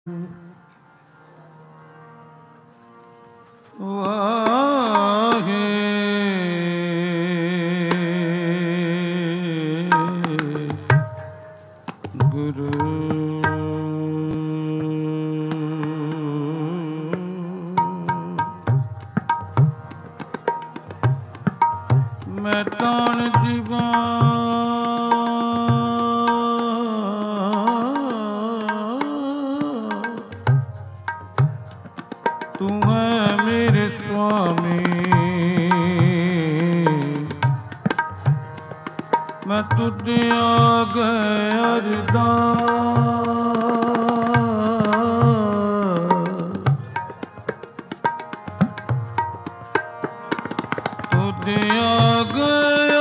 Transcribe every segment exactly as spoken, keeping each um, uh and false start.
ਮੈਂ ਤਾਣ ਜੀਵਾਂ ਤੂੰ ਹੈ ਮੇਰੇ ਸੁਆਮੀ, ਮੈਂ ਤੁਧ ਆਗੇ ਅਰਦਾਸ ਤੁਧ ਆਗੇ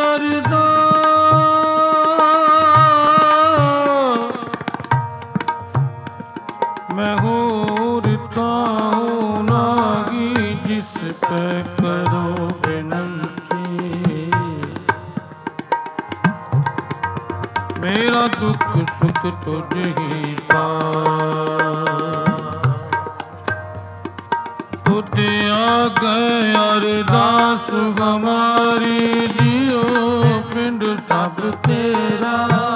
मैं होर ताऊं नागी जिस पे करो विनती। मेरा दुख सुख तुझ ही पास, तुझ आगे अरदास हमारी जियो पिंड सब तेरा।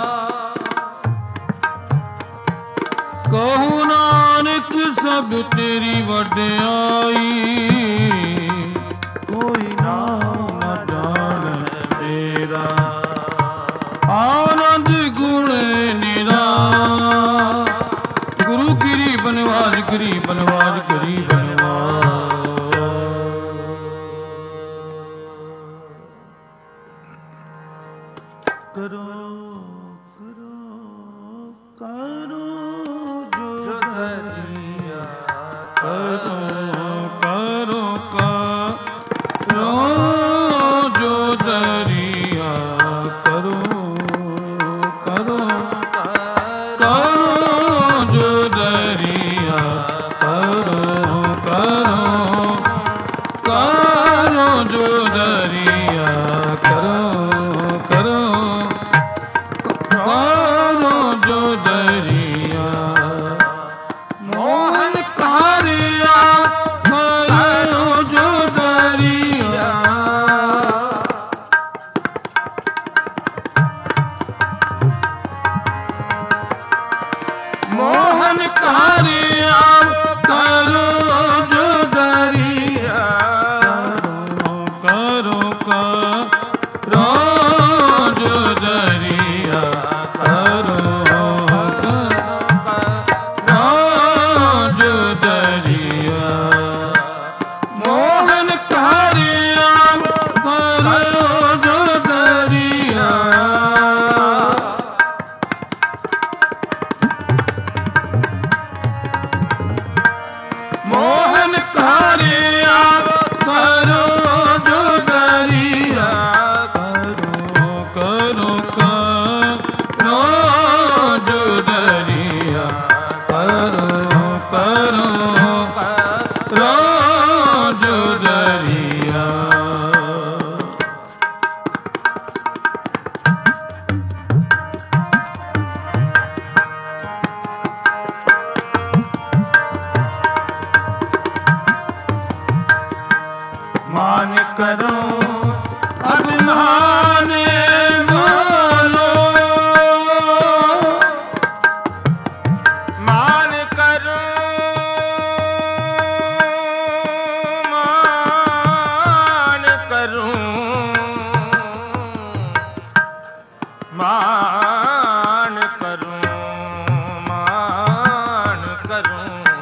कहूँ नानक सब तेरी वड्याई, कोई नाम न जाने तेरा। आनंद गुण निरा गुरु गिरी बनवाज गिरी बनवाज गिरी बनवाज। करो करो करो जो धरिया, करो करो करो जो धरिया, करो करो करो जो धरिया, करो करो करो जो धरिया, करो करो करो जो दरिया। मोहन कारिया करो जो दरिया, मोहन कारिया करो जो दरिया, करो करो जो दरिया, करो करो जो दरिया। मोहन कारिया करो जो दरिया, मोहन कारिया करो जो दरिया, करो करो करो जो दरिया, करो करो करो जो दरिया। मान करो अभिमान बोलो, मान करो मान करो मान करो मान करो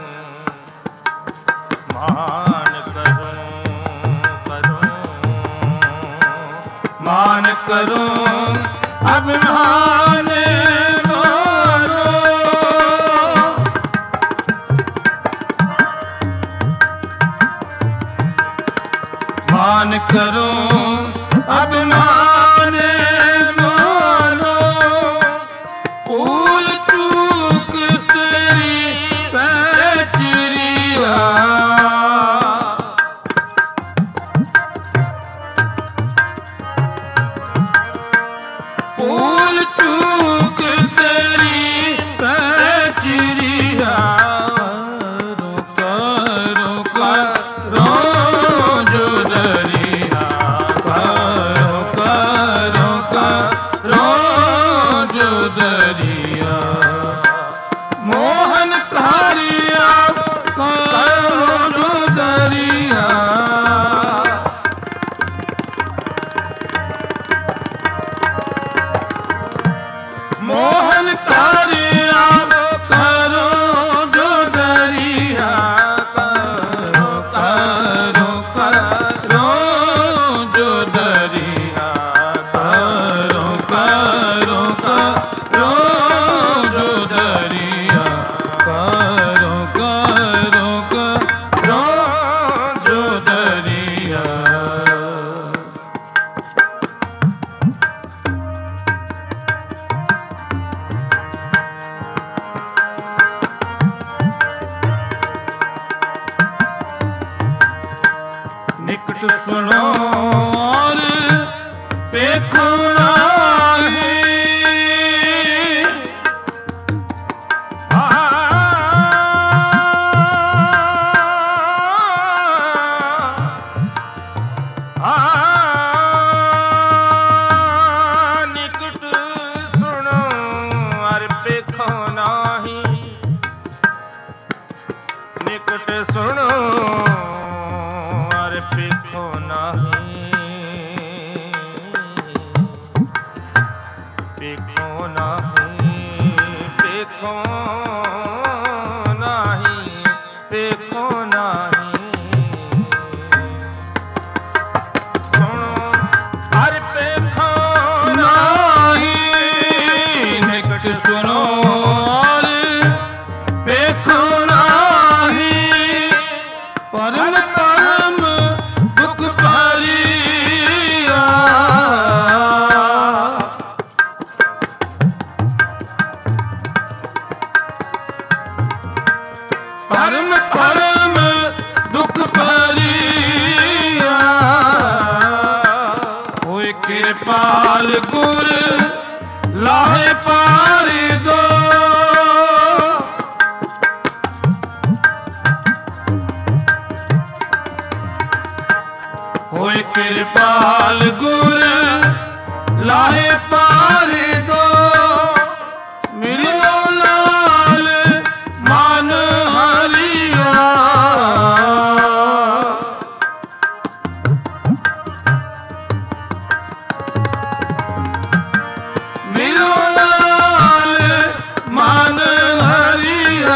मान करो मान करो अभिमान बोलो, मान करो अभिमान बोलो। भूल चूक तेरी पैचरिया, भूल चूक तेरी पैचरिया, ਸੁਣੋ ਔਰ ਵੇਖੋ ਨਾਹੀ। ਨਿਕਟ ਸੁਣੋ ਔਰ ਵੇਖੋ ਨਾਹੀ। ਨਿਕਟ ਸੁਣੋ ਔਰ ਵੇਖੋ ਨਾਹੀ। ਵੇਖੋ ਨਾਹੀ ਵੇਖੋ ਨਾਹੀ ਵੇਖੋ ਨਾਹੀ। ਸੁਣੋ ਔਰ ਵੇਖੋ ਨਾਹੀ। ਨਿਕਟ ਸੁਣੋ ਔਰ ਵੇਖੋ ਨਾਹੀ। ਪਰਮ ਪਰਮ ਦੁਖ ਭਰੀਆ। ਪਰਮ ਪਰਮ ਦੁਖ ਭਰੀਆ। ਹੋਏ ਕਿਰਪਾਲ ਗੁਰ ਲਾਹੇ ਪਾਰ ਦੋ। ਹੋਏ ਕਿਰਪਾਲ ਗੁਰ ਲਾਹੇ ਪਾਰ ਦੋ। ਮਿਲਿਓ ਲਾਲ ਮਨ ਹਰੀਆ। ਮਿਲਿਓ ਲਾਲ ਮਨ ਹਰੀਆ।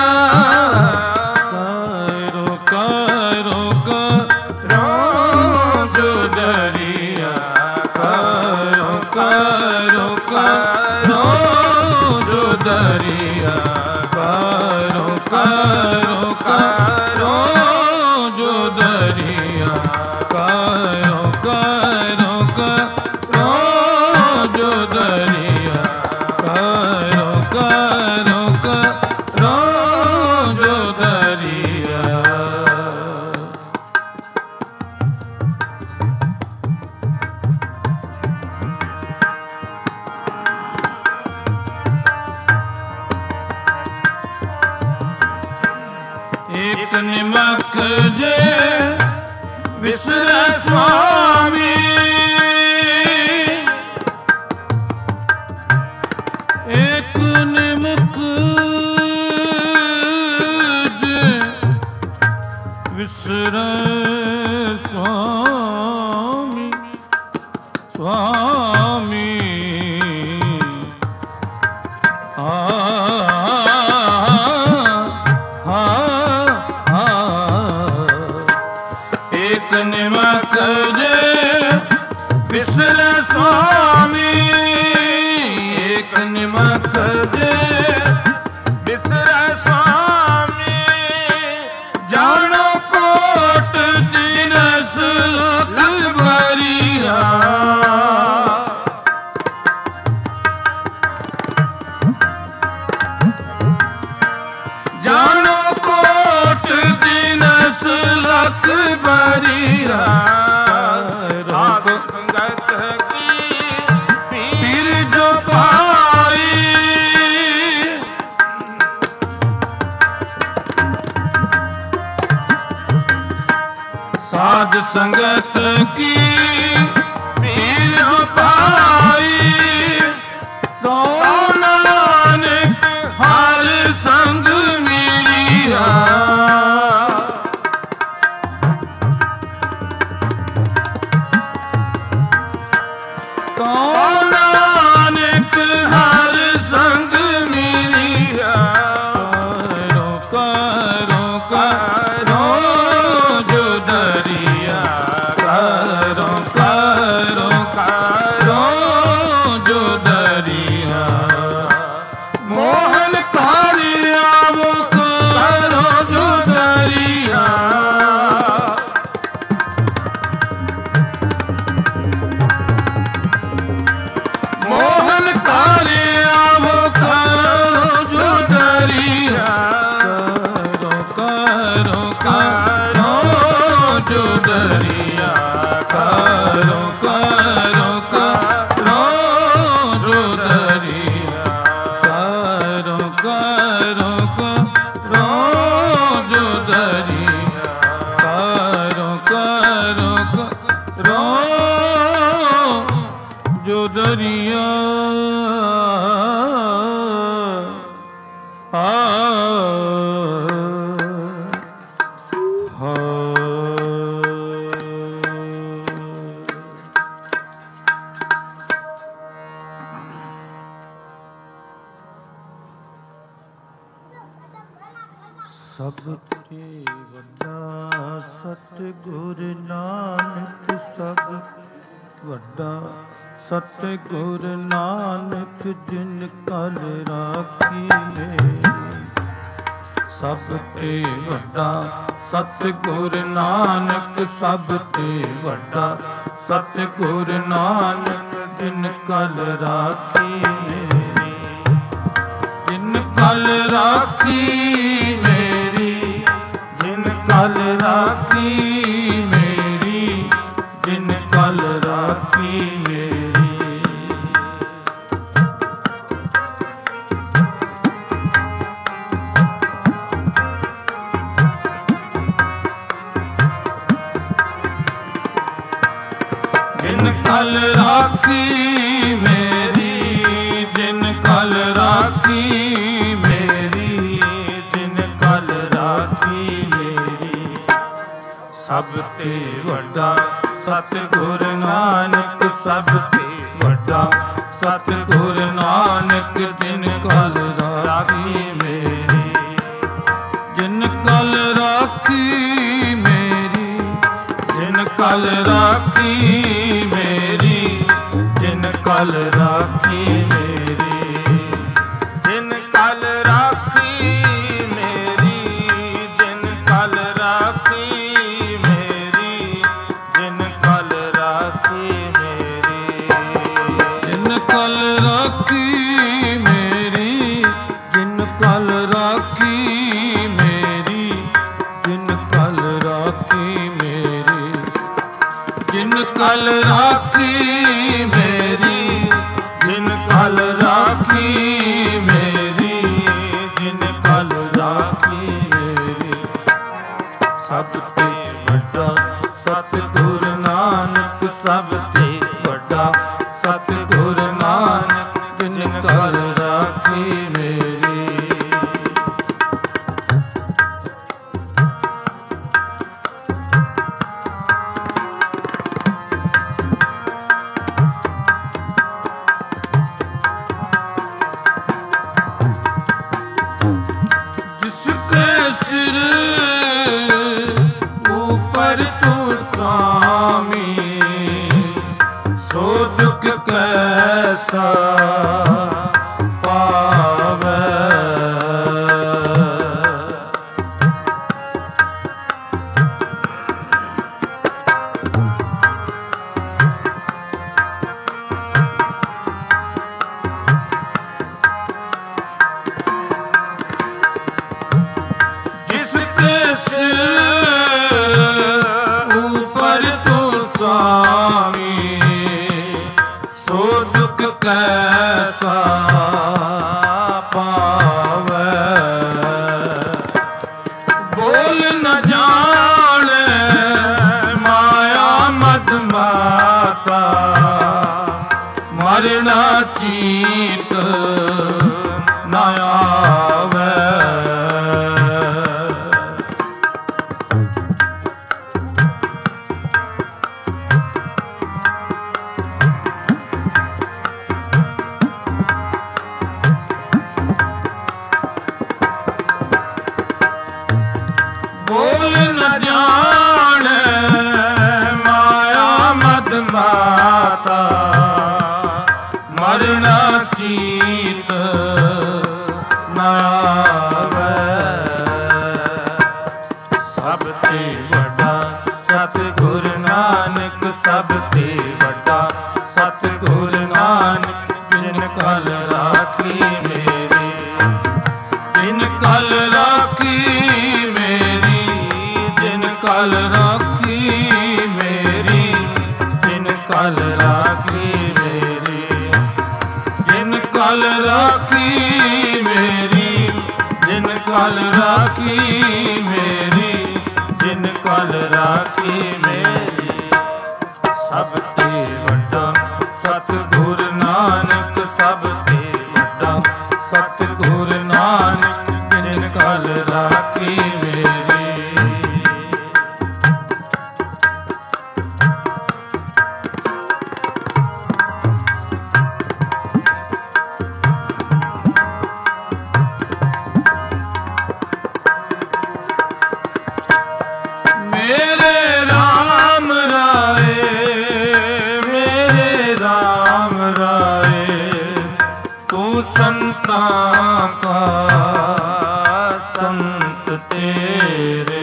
ਕਰੋ ਕਰੋ ਕਰੋ ਜੋ ਦਰੀਆ। ਕਰੋ ਕਰੋ ਕਰੋ ਜੋ ਦਰੀਆ। ਕਰੋ ਕਰੋ ਕਰੋ ਜੋ ਦਰੀਆ। ਕਰੋ ਕਰੋ ਕਰੋ ਜੋ ਦਰੀਆ। ਕਰੋ ਕਰੋ ਕਰੋ ਜੋ ਦਰੀਆ। ਏਕ ਨਿਮਕ ਜੇ ਵਿਸਰੈ ਸੁਆਮੀ। ਏਕ ਨਿਮਕ ਜੇ ਵਿਸਰੈ ਸੁਆਮੀ। ਸੁਆਮੀ ਏਕ ਨਿਮਕ ਜੇ ਵਿਸਰੈ ਸੁਆਮੀ। ਏਕ ਨਿਮਕ ਜੇ ਵਿਸਰੈ ਸੁਆਮੀ। ਜਾਣੋ ਕੋਟ ਦਿਨਸ ਲਖ ਭਰੀਆ। ਜਾਣੋ ਕੋਟ ਦਿਨਸ ਲਖ ਭਰੀਆ। ਸਾਧ ਸੰਗਤ ਕੀ ਪੀਰ ਜੋ ਪਾਈ। ਸਾਧ ਸੰਗਤ ਕੀ ਪੀਰ ਜੋ ਪਾਈ। ਤੋ ਨਾਨਕ ਹਰ ਸੰਗ ਮਿਲਿਆ। ਤੋ ਨਾਨਕ ਹਰ ਸੰਗ ਮਿਲਿਆ। ਕਰੋ ਕਰੋ ਕਰੋ ਜੋ ਦਰੀਆ। ਕਰੋ ਕਰੋ ਕਰੋ ਜੋ ਦਰੀਆ। ਮੋਹਨ ਕਾਰਿਆ ਵੋ ਕਰੋ ਜੋ ਦਰੀਆ। ਮੋਹਨ ਕਾਰਿਆ ਵੋ ਕਰੋ ਜੋ ਦਰੀਆ। ਕਰੋ ਕਰੋ ਕਰੋ ਜੋ ਦਰੀਆ। ਸਭ ਤੇ ਵੱਡਾ ਸਤਿਗੁਰ ਨਾਨਕ ਸਭ ਵੱਡਾ ਸਤਿਗੁਰ ਨਾਨਕ ਜਿਨ ਕਲ ਰਾਖੀਏ ਸਭ ਤੇ ਵੱਡਾ ਸਤਿਗੁਰ ਨਾਨਕ ਸਭ ਤੇ ਵੱਡਾ ਸਤਿਗੁਰ ਨਾਨਕ ਜਿਨ ਕਲ ਰਾਖੀਏ ਜਿਨ ਕਲ ਰਾਖੀ ਮੇਰੀ ਜਿਨ ਕਲ ਰਾਖੀ ਮੇਰੀ ਜਿਨ ਕਲ ਰਾਖੀ ਮੇਰੀ ਜਿਨ ਕਲ ਰਾਖੀ ਮੇਰੀ ਜਿਨ ਕਲ ਰਾਖੀ ਮੇਰੀ ਜਿਨ ਕਲ ਰਾਖੀ ਮੇਰੀ ਸਭ ਤੇ ਵੱਡਾ ਸਤਿਗੁਰ ਨਾਨਕ ਸਭ ਤੇ ਵੱਡਾ ਸਤਿਗੁਰ ਨਾਨਕ ਜਿਨ ਕਲ ਰਾਖੀ ਮੇਰੀ ਜਿਨ ਕਲ ਰਾਖੀ ਮੇਰੀ ਜਿਨ ਕਲ ਰਾਖੀ ਮੇਰੀ ਜਿਨ ਕਲ ਰਾਖੀ ਮੇਰੀ ਜਿਨ ਕਲ ਰਾਖੀ ਮੇਰੀ ਜਿਨ ਕਲ ਰਾਖੀ ਮੇਰੀ ਜਿਨ ਕਲ ਰਾਖੀ ਮੇਰੀ ਜਿਨ ਕਲ ਰਾਖੀ ਮੇਰੀ ਜਿਨ ਕਲ ਰਾਖੀ ਮੇਰੀ ਜਿਨ ਕਲ ਰਾਖੀ ਮੇਰੀ ਜਿਨ ਕਲ ਰਾਖੀ ਮੇਰੀ ਜਿਨ ਕਲ ਰਾਖੀ ਮੇਰੀ ਜਿਨ ਕਲ ਰਾਖੀ ਮੇਰੀ ਸਭ ਤੇ ਵੱਡਾ ਸਤਿਗੁਰ ਨਾਨਕ ਸਭ ਤੇ ਵੱਡਾ ਸਤਿਗੁਰ ਨਾਨਕ ਜਿਨ ਕਲ ਰਾਖੀ ਮੇਰੀ ਤੂੰ ਸਾਮੀ ਸੋ ਦੁਖ ਕੈਸਾ ਪਾਵੈ ਜਿਸ ਕੇ ਸਿਰ ਸੁਆਮੀ ਸੋ ਦੁਖ ਕੈਸਾ ਪਾਵੈ ਬੋਲ ਨ ਜਾਣੈ ਮਾਇਆ ਮਦ ਮਾਤਾ ਮਰਣਾ ਚੀਤ ਨ ਆਵੈ ਮਾਤਾ ਮਰਣਾ ਚੀਤ ਨ ਆਵੈ ਸਭ ਤੇ ਵੱਡਾ ਸਤਿਗੁਰ ਨਾਨਕ ਸਭ ਤੇ ਵੱਡਾ ਸਤਿਗੁਰ ਨਾਨਕ ਜਿਨ ਕਲ ਰਾਖੀ ਮੇਰੀ ਜਿਨ ਕਲ ਰਾਖੀ ਮੇਰੀ ਜਿਨ ਕਲ ਰਾਖੀ ਮੇਰੀ ਜਿਨ ਕਲ ਰਾਖੀ ਮੇਰੀ ਜਿਨ ਕਲ ਰਾਖੀ ਮੇਰੀ ਜਿਨ ਕਲ ਰਾਖੀ ਮੇਰੀ ਜਿਨ ਕਲ ਰਾਖੀ ਮੇਰੀ ਸਭ ਤੇ ਵੱਡਾ ਸਤਿਗੁਰ ਨਾਨਕ ਸਭ ਤੇ ਵੱਡਾ ਸਤਿਗੁਰ ਨਾਨਕ ਜਿਨ ਕਲ ਰਾਖੀ ਮੇਰੀ ਸੰਤਾਂ ਕਾ ਸੰਤ ਤੇਰੇ।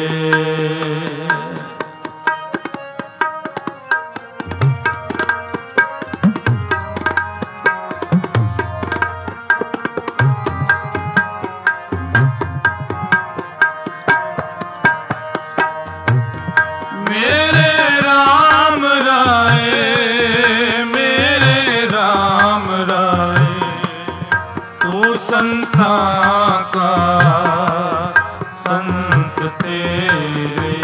संतां का संत तेरे।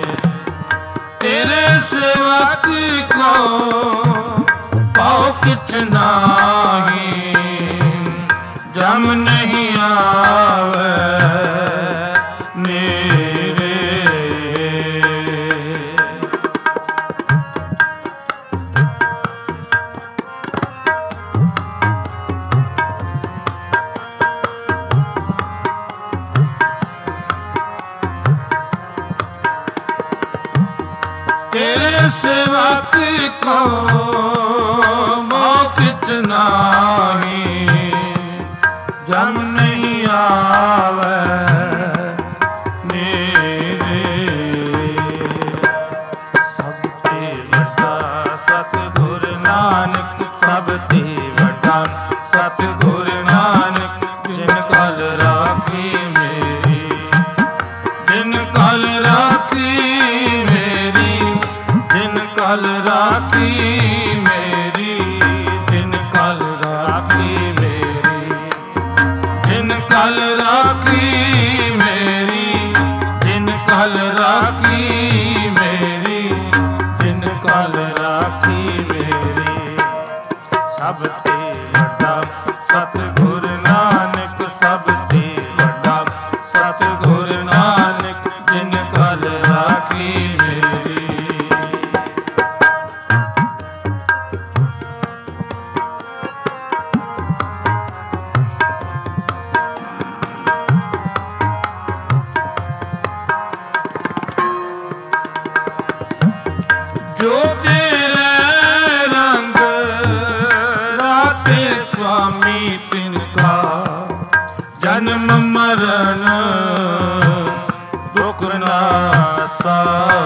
तेरे सेवक को पाओ किछ नाही, जम नहीं आवे मेरे। तेरे सेवक को मोह किछ नाही, जम नहीं आवे मेरे। सब ते वड्डा सतगुर नानक, सब ते वड्डा सतगुर नानक, जिन कल राखी मेरी, जिन कल राखी मेरी, जिन कल राखी मेरी, जिन कल राखी मेरी, जिन कल राखी मेरी, जिन कल राखी मेरी, जिन कल राखी मेरी। सब ते वड्डा सतगुर नानक, सब ते वड्डा सतगुर नानक, जिन कल राखी मेरी। जो तेरे रंग राते स्वामी तिनका, जन्म मरण दुख नासा।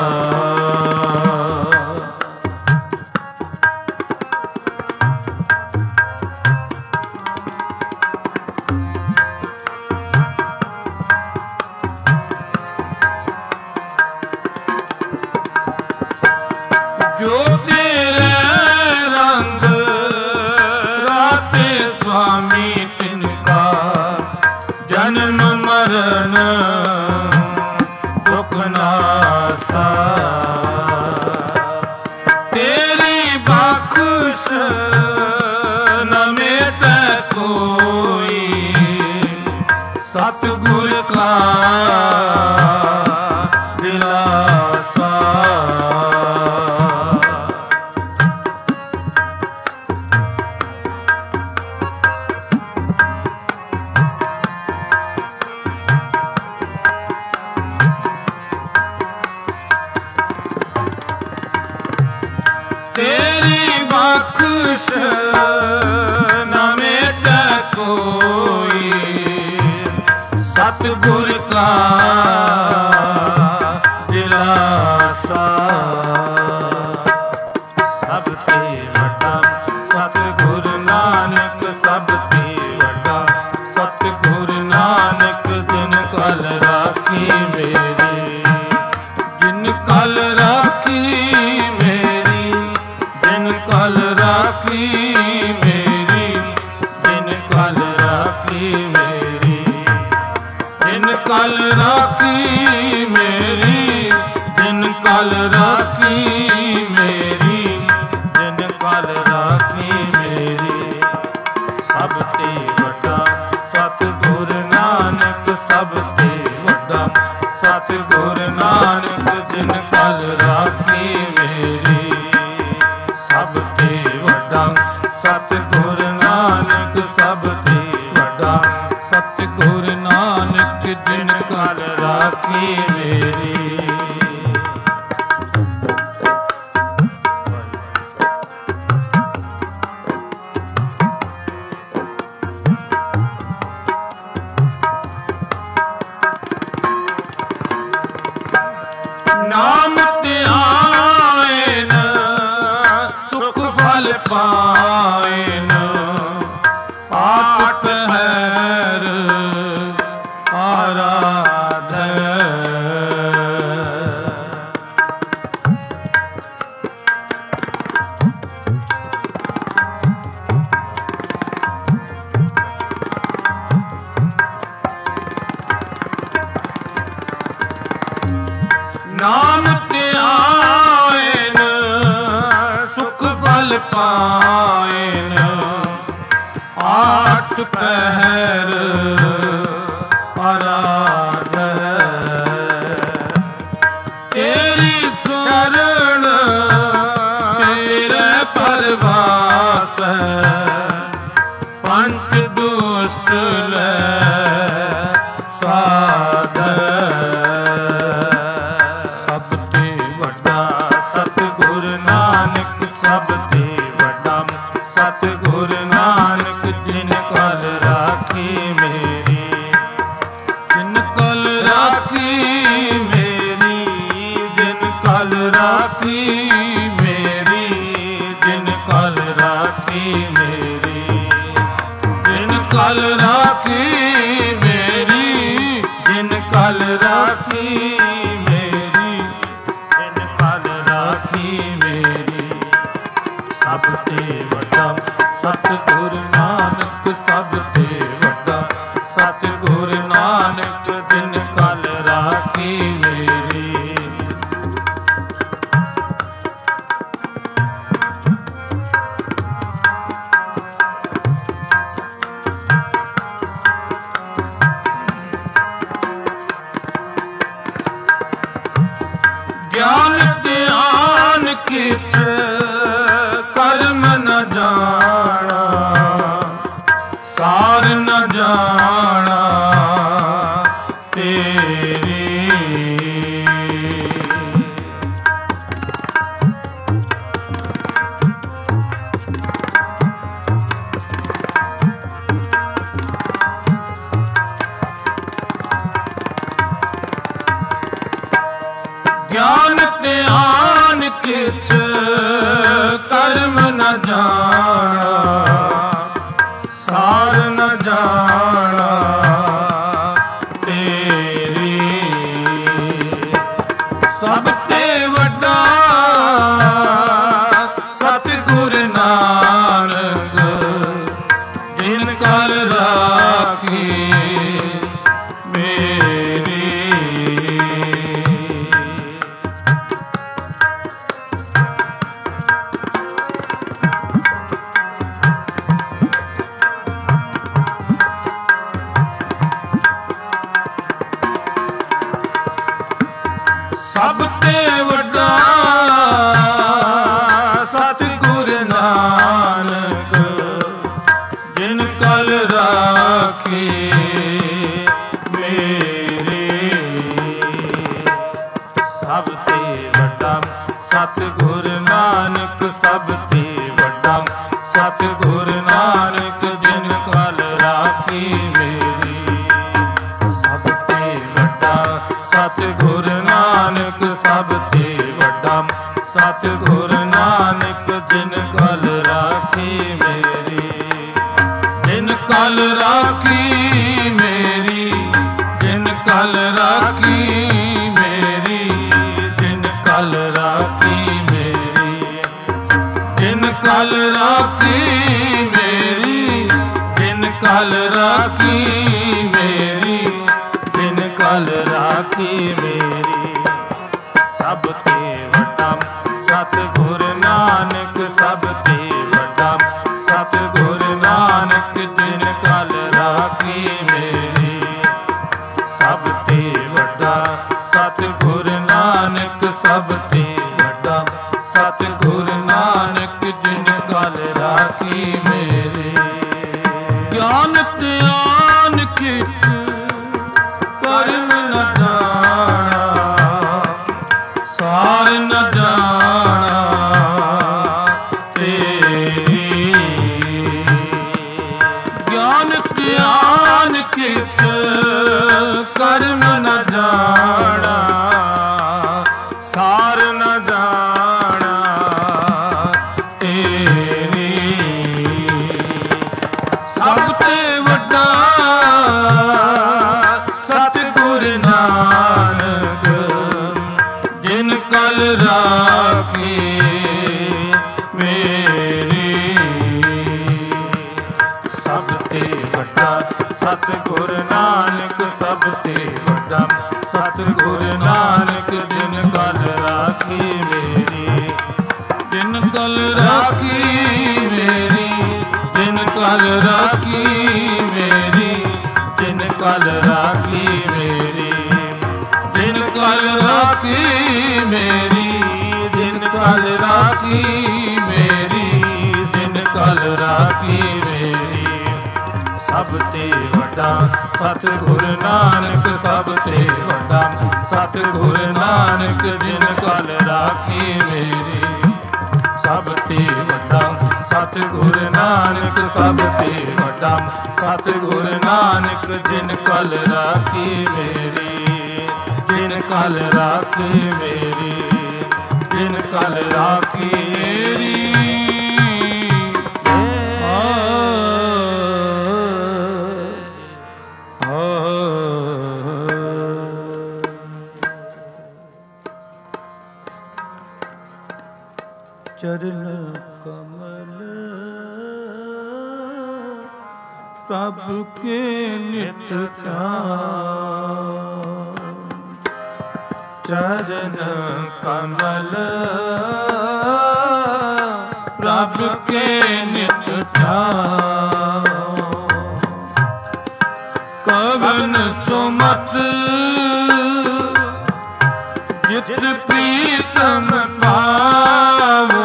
जो तेरे रंग राते स्वामी तिनका, जन्म मरण दुख नासा। तेरी बख्श न मेटे कोई, सतगुर का दिलासा। तेरी बख्श न मेटे कोई, सतगुर का दिलासा। सब ते वड्डा सतगुर नानक, सब ते वड्डा सतगुर नानक, जिन कल राखी मेरी, जिन कल राखी मेरी, जिन कल राखी मेरी, जिन कल राखी मेरी, जिन कल राखी मेरी, जिन कल राखी मेरी, जिन कल राखी मेरी। सब ते वड्डा सतगुर नानक, सब ते वड्डा सतगुर नानक, जिन कल राखी मेरी। सब ते वड्डा सतगुर नानक, सब ते वड्डा सतगुर नानक, जिन कल राखी मेरी। ਨਾਮ ਧਿਆਇਨ ਸੁਖ ਫਲ ਪਾਇਨ ਪਾਟ ਪਹਿਰ ਆਰਾਧੈ। ਨਾਮ ਧਿਆਇਨ ਸੁਖ ਫਲ ਪਾਇਨ ਆਠ ਪਹਿਰ ਆਰਾਧੈ। ਤੇਰੀ ਸ਼ਰਨ ਤੇਰੇ ਪਰਵਾਸੈ ਪੰਚ ਦੁਸ਼ਟ ਲੈ ਸਾਧੈ। ਸਭ ਤੇ ਵੱਡਾ ਸਤਿਗੁਰ ਨਾਨਕ ਸਭ ਤੇ ਵੱਡਾ ਸਤਿਗੁਰ ਨਾਨਕ ਜਿਨ ਕਲ ਰਾਖੀ ਮੇਰੀ ਜਿਨ ਕਲ ਰਾਖੀ ਮੇਰੀ ਜਿਨ ਕਲ ਰਾਖੀ ਮੇਰੀ ਜਿਨ ਕਲ ਰਾਖੀ ਮੇਰੀ ਜਿਨ ਕਲ ਰਾਖੀ ਮੇਰੀ ਜਿਨ ਕਲ ਰਾਖੀ ਮੇਰੀ ਜਿਨ ਕਲ ਰਾਖੀ ਮੇਰੀ। ਸਭ ਤੇ ਵੱਡਾ ਸਤਿਗੁਰ ਨਾਨਕ ਸਭ ਤੇ ਵੱਡਾ ਸਤਿਗੁਰ ਨਾਨਕ ਜਿਨ ਕਲ ਰਾਖੀ ਮੇਰੀ। ਗਿਆਨ ਧਿਆਨ ਕਿਛ ਕਰਮ ਨ ਜਾਣਾ ਸਾਰ ਨ ਜਾਣਾ ਤੇਰੀ। ਗਿਆਨ ਧਿਆਨ ਕਿਛ ਕਰਮ ਨ ਜਾਣਾ ਸਾਰ ਨ ਜਾਣਾ ਤੇਰੀ। ਸਭ ਤੇ ਵੱਡਾ ਸਤਿਗੁਰ ਨਾਨਕ ਜਿਨ ਕਲ ਰਾਖੀ ਮੇਰੀ। ਸਭ ਤੇ ਵੱਡਾ ਸਤਿਗੁਰ ਨਾਨਕ ਜਿਨ ਕਲ ਰਾਖੀ ਮੇਰੀ। ਸਭ ਤੇ ਵੱਡਾ ਸਤਿਗੁਰ ਨਾਨਕ ਸਭ ਤੇ ਵੱਡਾ ਸਤਿਗੁਰ ਨਾਨਕ ਜਿਨ ਕਲ ਰਾਖੀ ਮੇਰੀ। ਸਭ ਤੇ ਵੱਡਾ ਸਤਿਗੁਰ ਨਾਨਕ ਸਭ ਤੇ ਵੱਡਾ ਸਤਿਗੁਰ ਨਾਨਕ ਜਿਨ ਕਲ ਰਾਖੀ ਮੇਰੀ। ਜਿਨ ਕਲ ਰਾਖੀ ਮੇਰੀ ਜਿਨ ਕਲ ਰਾਖੀ ਮੇਰੀ ਜਿਨ ਕਲ ਰਾਖੀ ਮੇਰੀ ਜਿਨ ਕਲ ਰਾਖੀ ਮੇਰੀ ਜਿਨ ਕਲ ਰਾਖੀ ਮੇਰੀ ਜਿਨ ਕਲ ਰਾਖੀ ਮੇਰੀ। ਸਭ ਤੇ ਵੱਡਾ ਸਤਿਗੁਰ ਨਾਨਕ ਸਭ ਤੇ ਵੱਡਾ ਸਤਿਗੁਰ ਨਾਨਕ ਜਿਨ ਕਲ ਰਾਖੀ ਮੇਰੀ। ਸਭ ਤੇ ਵੱਡਾ ਸਤਿਗੁਰ ਨਾਨਕ ਸਭ ਤੇ ਵੱਡਾ ਸਤਿਗੁਰ ਨਾਨਕ ਜਿਨ ਕਲ ਰਾਖੀ ਮੇਰੀ। ਗਿਆਨ ਧਿਆਨ ਕਿਛ ਕਰਮ ਨ ਜਾਣਾ ਸਾਰ ਨ ਜਾਣਾ ਤੇਰੀ। ਗਿਆਨ ਧਿਆਨ ਕਿਛ ਕਰਮ ਨ ਜਾਣਾ ਤੇ ਵੱਡਾ ਸਤਿਗੁਰ ਨਾਨਕ ਜਿਨ ਕਲ ਰਾਖੀ ਮੇਰੀ, ਜਿਨ ਕਲ ਰਾਖੀ ਮੇਰੀ, ਜਿਨ ਕਲ ਰਾਖੀ ਮੇਰੀ, ਜਿਨ ਕਲ ਰਾਖੀ ਮੇਰੀ, ਜਿਨ ਕਲ ਰਾਖੀ ਮੇਰੀ, ਜਿਨ ਕਲ ਰਾਖੀ ਮੇਰੀ, ਜਿਨ ਕਲ ਰਾਖੀ ਮੇਰੀ। ਸਭ ਤੇ ਵੱਡਾ ਸਤਿਗੁਰ ਨਾਨਕ, ਸਭ ਤੇ ਵੱਡਾ ਸਤਿਗੁਰ ਨਾਨਕ ਜਿਨ ਕਲ ਰਾਖੀ ਮੇਰੀ। ਸਭ ਤੇ ਵੱਡਾ ਸਤਿਗੁਰ ਨਾਨਕ, ਸਭ ਤੇ ਵੱਡਾ ਸਤਿਗੁਰ ਨਾਨਕ ਜਿਨ ਕਲ ਰਾਖੀ ਮੇਰੀ, ਜਿਨ ਕਲ ਰਾਖੀ ਮੇਰੀ, ਜਿਨ ਕਲ ਰਾਖੀ ਮੇਰੀ। ਚਰਨ ਕਮਲ ਪ੍ਰਭ ਕੇ ਨਿਤ ਧਿਆਨ, ਚਰਨ ਕਮਲ ਪ੍ਰਭ ਕੇ ਨਿਤ ਧਿਆਨ। ਕਵਨ ਸੁਮਤ ਜਿਤ ਪ੍ਰੀਤਮ ਪਾਵੋ,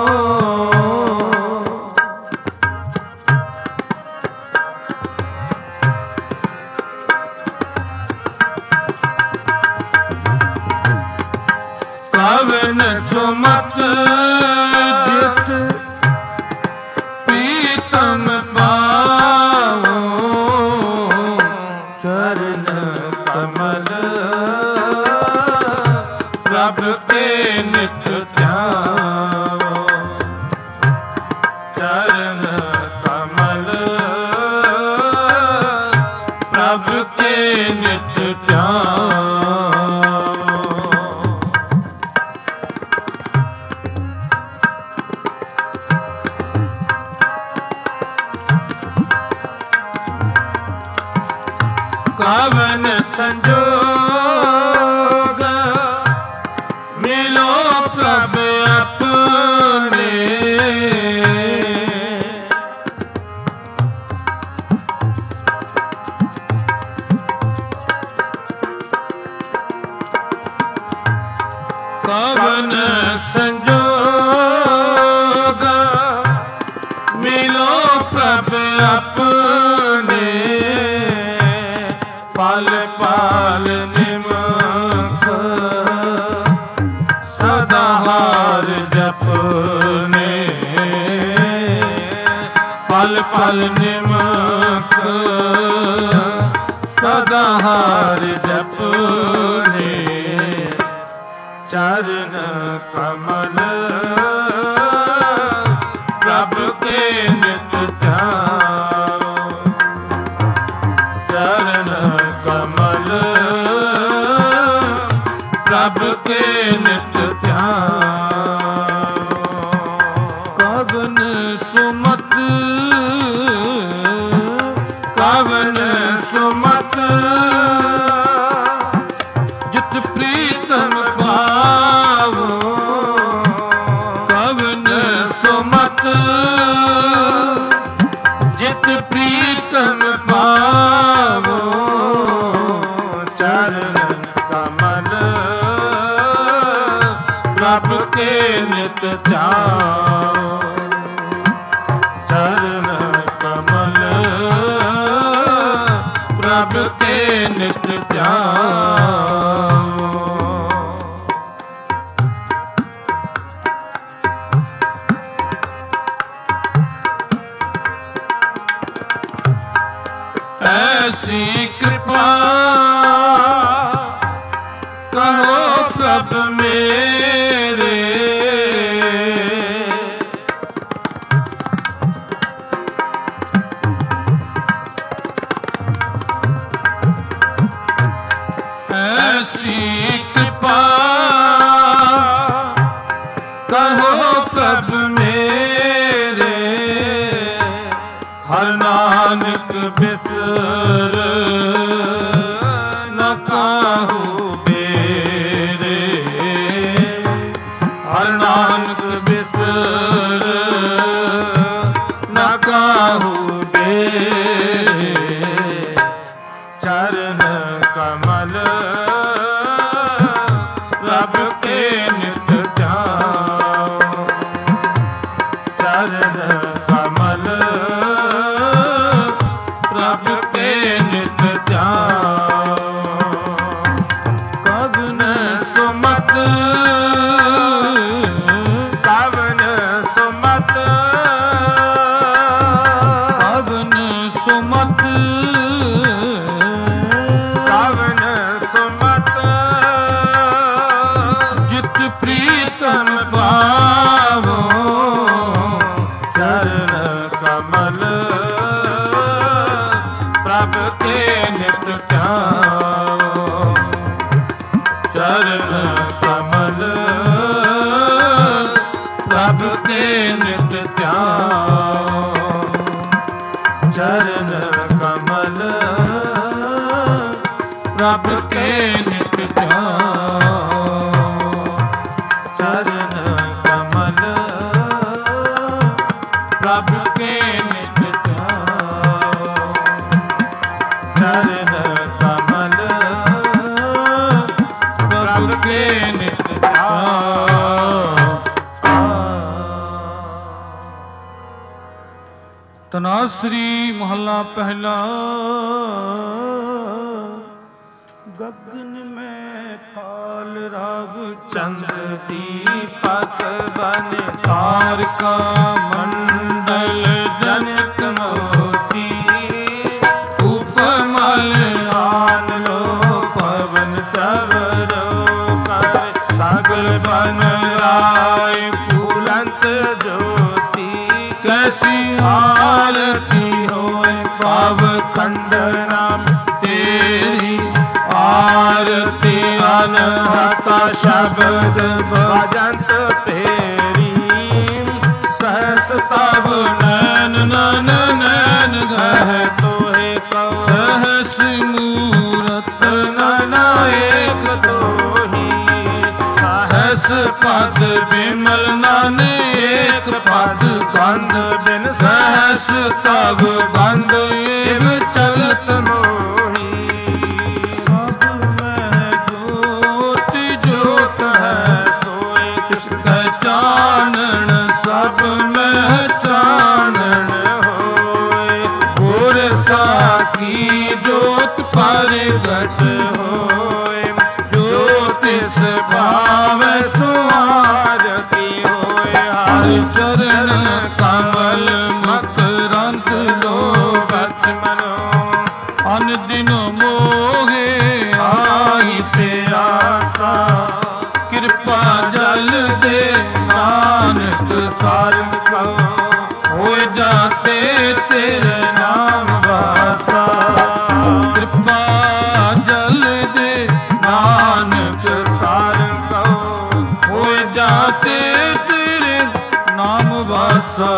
ਕਵਨ ਸੁਮਤ ਜਿਤ ਪ੍ਰੀਤਮ ਪਾਵੋ, ਚਰਨ ਕਮਲ ਪ੍ਰਭ ਕੇ ਨਿਤ ਧਿਆਵੋ, ਚਰਨ ਕਮਲ ਪ੍ਰਭ ਕੇ ਨਿਤ ਧਿਆਵੋ। ਕਵਨ ਸੰਜੋਗ ਮਿਲੋ ਪ੍ਰਭ ਆਪਣੇ, ਕਵਨ ਸੰਜੋਗ ਮਿਲੋ ਪ੍ਰਭ ਆਪਣੇ, ਪਲ ਪਲ ਨਿਮਖ ਸਦਾ ਹਾਰ ਜਪਨੇ, ਪਲ ਪਲ ਨਿਮਖ ਸਦਾ ਹਾਰ ਜਪਨੇ, ਚਰਨ ਕਮਲ ਪ੍ਰਭ ਕੇ ਨਿਤ ਧਿਆਵੋ, ਚਰਨ ਕਮਲ ਪ੍ਰਭ ਕੇ ਨਿਤ ਧਿਆਵੋ। ਕਵਨ ਸੁਮਤ, ਕਵਨ ਸੁਮਤ ਜਿਤ ਪ੍ਰੀਤਮ ਪਾਵੋ, ਕਵਨ ਸੁਮਤ ਜਿਤ ਪ੍ਰੀਤਮ ਪਾਵੋ, ਚਰਨ ਕਮਲ ਪ੍ਰਭ ਕੇ ਨਿਤ ਧਿਆਵੋ, ਚਰਨ ਕਮਲ ਪ੍ਰਭ ਕੇ ਨਿਤ ਧਿਆਵੋ। ऐसी कृपा करो प्रभ मेरे, ऐसी कृपा करो प्रभ मेरे, हर नानक बिसर ਸੁਮਤ ਕਵਨ ਸੁਮਤ ਕਵਨ ਸੁਮਤ ਕਵਨ ਸੁਮਤ ਜਿਤ ਪ੍ਰੀਤਮ ਪਾਵੋ ਚਰਨ ਕਮਲ ਪ੍ਰਭ ਕੇ ਨਿਤ ਧਿਆਵੋ ਚਰਨ ਕਮਲ ਪ੍ਰਭ ਕੇ ਨਿਤ ਧਿਆਵੋ ਚਰਨ ਕਮਲ ਪ੍ਰਭ ਕੇ ਨਿਤ ਧਿਆਵੋ ਚਰਨ ਕਮਲ ਪ੍ਰਭ ਕੇ ਨਿਤ ਧਿਆਵੋ ਚਰਨ ਕਮਲ ਪ੍ਰਭ ਕੇ ਨਿਤ ਧਿਆਵੋ। ਤਨਾਸਰੀ ਮਹੱਲਾ ਪਹਿਲਾ। ਗਗਨ ਮੈਂ ਕਾਲ ਰਾਵ ਚੰਦ ਦੀਪਕ ਬਨ ਤਾਰਕਾ ਮੰਡਲ ਜਨਕ ਮੋਤੀ ਉਪਮਲ ਆਨ ਲੋ ਪਵਨ ਚਵਰੋ ਕਰ ਸਗਲ ਬਨ ਆਏ ਫੂਲੰਤ ਜੋਤੀ ਕੈਸੀ ਆਰਤੀ ਹੋਏ ਪਾਵ ਖੰਡਨਾ ਤੇਰੀ ਆਰਤੀ ਅਨਹਤਾ ਸ਼ਬਦ ਭਜੰਤ ਤੇਰੀ ਸਹਸ ਤਵ ਨੈਨ ਨਨ ਨੈਨ ਗਹਿ ਤੋਹਿ ਕਉ ਸਹਸ ਮੂਰਤ ਨਨ ਏਕ ਤੋਹੀ ਸਹਸ ਪਦ ਬਿਮਲ ਨਨ ਏਕ ਪਦ ਕੰਧ ਬਿਨ ਸਹਸ ਤਵ ਬੰਦ ਏਵ ਚਲਤ ਮੋਹੀ ਸਭ ਮੈਂ ਜੋਤ ਜੋਤ ਹੈ ਸੋਇ ਕਿਸ ਕੈ ਚਾਨਣ ਸਭ ਮੈਂ ਚਾਨਣ ਹੋਏ ਗੁਰ ਸਾਖੀ ਜੋਤ ਪ੍ਰਗਟ ਹੋਏ ਜੋਤ ਇਸ ਭਾਵੈ ਸੁਆਰਤੀ ਹੋਏ ਹਰ ਹਰਿ ਚਰਨ ਕਮਲ ਮਕਰੰਦ ਲੋਭਤ ਮਨੋ ਅਨ ਦਿਨ ਮੋਗੇ ਆਈ ਪਿਆਸਾ ਕਿਰਪਾ ਜਲ ਦੇ ਨਾਨਕ ਸਾਰੰਗ ਕਉ ਹੋਏ ਜਾਤੇ ਤੇਰੇ ਨਾਮ ਵਾਸਾ ਕਿਰਪਾ ਜਲ ਦੇ ਨਾਨਕ ਸਾਰੰਗ ਕਉ ਹੋਏ ਜਾਤੇ ਤੇਰੇ ਨਾਮ ਵਾਸਾ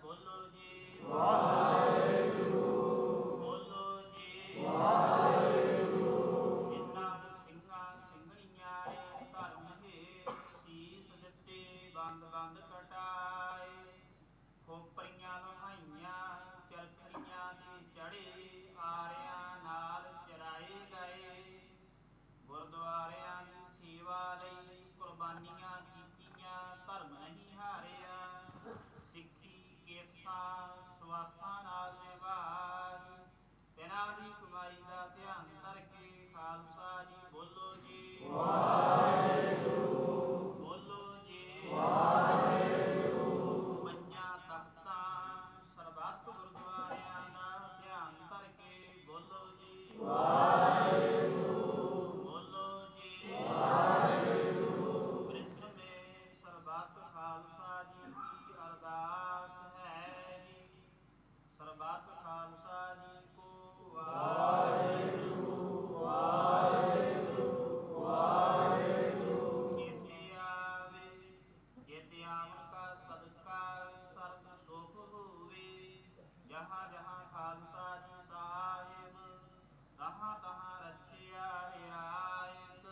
ਬੋਲੋ ਜੀ ਵਾਹਿਗੁਰੂ, ਬੋਲੋ ਜੀ ਵਾਹਿਗੁਰੂ। ਜਿਨ੍ਹਾਂ ਸਿੰਘਾਂ ਸਿੰਘਣੀਆਂ ਨੇ ਧਰਮ ਹੇਠ ਸੀਸ ਦਿੱਤੇ, ਬੰਦ ਬੰਦ ਕਟਾਏ, ਖੋਪਰੀਆਂ ਲੁਹਾਈਆਂ, ਚਰਖੜੀਆਂ ਤੇ ਚੜੇ, ਆਰਿਆਂ ਨਾਲ ਚਰਾਏ ਗਏ, ਗੁਰਦੁਆਰਿਆਂ ਦੀ ਸੇਵਾ ਲਈ ਕੁਰਬਾਨੀਆਂ ਕੀਤੀਆਂ, ਧਰਮ ਨਹੀਂ ਹਾਰਿਆ, ਸਿੱਖੀ ਕੇਸਾਂ ਸਵਾਸਾਂ ਨਾਲ ਨਿਭਾਈ, ਤਿਨਾਂ ਦੀ ਕਮਾਈ ਦਾ ਧਿਆਨ ਕਰਕੇ ਖਾਲਸਾ ਜੀ ਬੋਲੋ ਜੀ ਵਾਹਿਗੁਰੂ, ਬੋਲੋ ਜੀ ਵਾਹਿਗੁਰੂ। ਪੰਜਾਂ ਤਖਤਾਂ ਸਰਬੱਤ ਗੁਰਦੁਆਰਿਆਂ ਦਾ ਧਿਆਨ ਕਰਕੇ ਬੋਲੋ ਜੀ ਵਾਹਿਗੁਰੂ, ਬੋਲੋ ਜੀ ਵਾਹਿਗੁਰੂ। ਬ੍ਰਿਥ ਮੇ ਸਰਬੱਤ ਖਾਲਸਾ ਜੀ ਕੀ ਅਰਦਾਸ ਹੈ ਜੀ, ਸਰਬੱਤ ਖਾਲਸਾ ਜੀ ਕੋ ਵਾਹਿਗੁਰੂ ਵਾਹਿਗੁਰੂ ਵਾਹਿਗੁਰੂ। ਚੇਤੇ ਆਵੇ ਚੇਤੇ ਆਵਣ ਕਾ ਸਦਕਾ ਸਰਬ ਸੁਖ ਹੋਵੇ, ਜਹਾਂ ਜਹਾਂ ਖਾਲਸਾ ਜੀ ਸਾਹਿਬ, ਤਹਾਂ ਤਹਾਂ ਰਚਿਆ ਰਿਆਇਤ,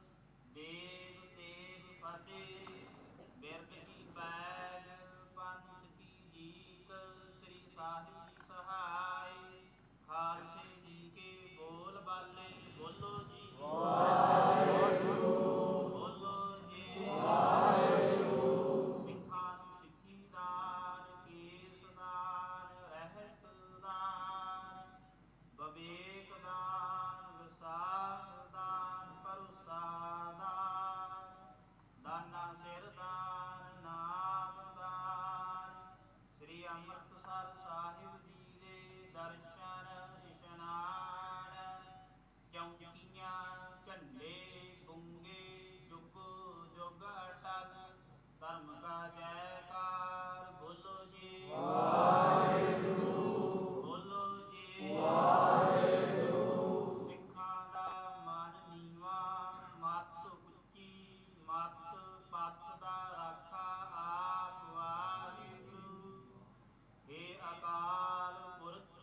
ਦੇਵ ਤੇਗ ਫਤਿਹ, ਬਿਰਦ ਕੀ ਪੈਜ, ਪੰਥ ਕੀ ਜੀਤ, ਸ੍ਰੀ ਸਾਹਿਬ ਜੀ ਸਹਾਇ, ਖਾਲਸੇ ਜੀ ਕੇ ਬੋਲ ਬਾਲੇ ਬੋਲੋ ਜੀ ਵਾਹਿਗੁਰੂ, ਬੋਲੋ ਜੀ ਵਾਹਿਗੁਰੂ। ਸਿੱਖਾਂ ਨੂੰ ਸਿੱਖੀ ਦਾਨ, ਕੇਸ ਦਾਨ, ਰਹਿਤ ਦਾਨ, ਵਿਵੇਕ ਦਾਨ, ਵਿਸਾਖ ਦਾਨ, ਭਰੋਸਾ ਦਾਨ, ਦਾਨਾ ਸਿਰ ਦਾਨ, ਨਾਮ ਦਾਨ, ਸ੍ਰੀ ਅੰਮ੍ਰਿਤਸਰ ਸਾਹਿਬ ਜੀ ਦੇ ਦਰਸ਼ਨ ਇਸ਼ਨਾਨ, ਚੌਂਕੀਆਂ ਝੰਡੇ ਗੁੰਗੇ ਜੁਗ ਜੁਗ ਅਟਲ, ਧਰਮ ਕਾ ਜੈਕਾਰ ਬੋਲੋ ਜੀ ਵਾਹਿਗੁਰੂ, ਬੋਲੋ ਜੀ ਵਾਹਿਗੁਰੂ। ਸਿੱਖਾਂ ਦਾ ਮਨ ਨੀਵਾਂ, ਮੱਤ ਉੱਚੀ, ਮੱਤ ਪੱਤ ਦਾ ਰਾਖਾ ਆਪ ਵਾਹਿਗੁਰੂ, ਹੇ ਅਕਾਲ ਪੁਰਖ,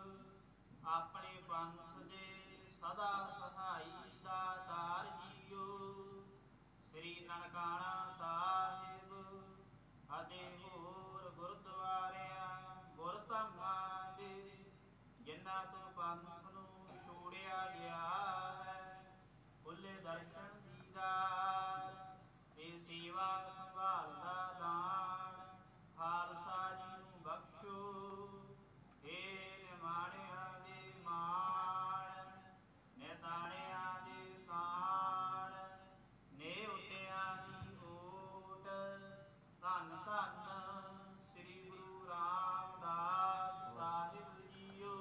ਆਪਣੇ ਪੰਥ ਦੇ ਸਦਾ ਸਹਾਈ ਦਾਤਾਰ ਜੀਓ, ਸ੍ਰੀ ਨਨਕਾਣਾ ਸਾਹਿਬ ਅਤੇ ਹੋਰ ਗੁਰਦੁਆਰਿਆਂ ਗੁਰਧਾਮਾਂ ਦੇ, ਜਿਨ੍ਹਾਂ ਤੋਂ ਪੰਥ ਨੂੰ ਛੋੜਿਆ ਗਿਆ ਹੈ, ਖੁੱਲੇ ਦਰਸ਼ਨ ਦੀਦਾਰ ਤੇ ਸੇਵਾ ਸੰਭਾਲ ਦਾ ਦਾਨ ਖਾਲਸਾ ਜੀ ਨੂੰ ਬਖਸ਼ੋ, ਹੇ ਨਿਮਾਣਿਆਂ ਦੇ ਮਾਣ, ਨਿਤਾਣਿਆਂ ਦੇ ਕਾਣ, ਨੇਵਟਿਆਂ ਦੀ ਓਟ, ਧੰਨ ਧੰਨ ਸ੍ਰੀ ਗੁਰੂ ਰਾਮਦਾਸ ਸਾਹਿਬ ਜੀਓ,